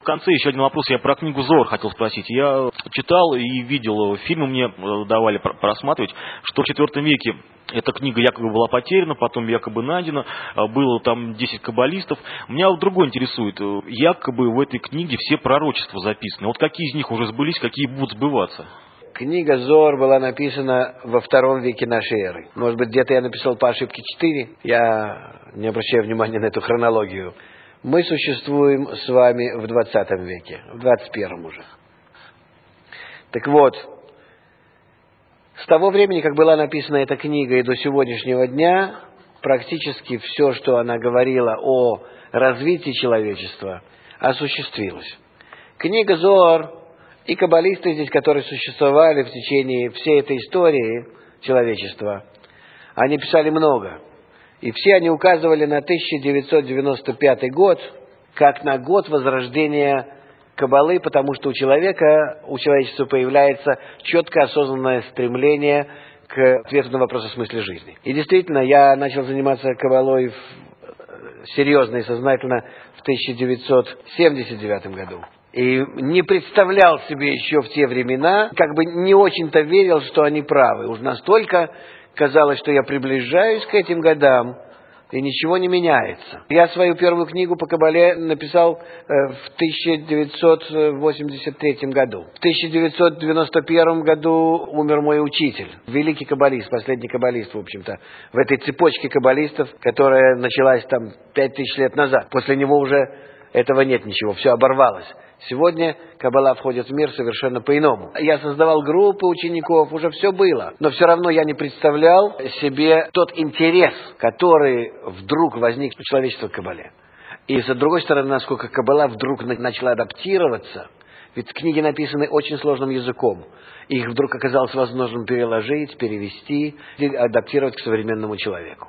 В конце еще один вопрос. Я про книгу «Зор» хотел спросить. Я читал и видел, фильмы мне давали просматривать, что в IV веке эта книга якобы была потеряна, потом якобы найдена, было там 10 каббалистов. Меня вот другое интересует. Якобы в этой книге все пророчества записаны. Вот какие из них уже сбылись, какие будут сбываться? Книга «Зор» была написана во II веке нашей эры. Может быть, где-то я написал по ошибке 4. Я не обращаю внимания на эту хронологию. Мы существуем с вами в 20 веке, в 21 уже. Так вот, с того времени, как была написана эта книга, и до сегодняшнего дня, практически все, что она говорила о развитии человечества, осуществилось. Книга «Зоар» и каббалисты здесь, которые существовали в течение всей этой истории человечества, они писали много. И все они указывали на 1995 год, как на год возрождения Каббалы, потому что у человечества появляется четко осознанное стремление к ответу на вопрос о смысле жизни. И действительно, я начал заниматься Каббалой серьезно и сознательно в 1979 году. И не представлял себе еще в те времена, как бы не очень-то верил, что они правы. Уж настолько казалось, что я приближаюсь к этим годам, и ничего не меняется. Я свою первую книгу по Каббале написал в 1983 году. В 1991 году умер мой учитель, великий каббалист, последний каббалист, в общем-то, в этой цепочке каббалистов, которая началась там 5000 лет назад. После него уже этого нет ничего, все оборвалось. Сегодня Каббала входит в мир совершенно по-иному. Я создавал группы учеников, уже все было. Но все равно я не представлял себе тот интерес, который вдруг возник у человечества к Каббале. И с другой стороны, насколько Каббала вдруг начала адаптироваться. Ведь книги написаны очень сложным языком. Их вдруг оказалось возможным переложить, перевести, адаптировать к современному человеку.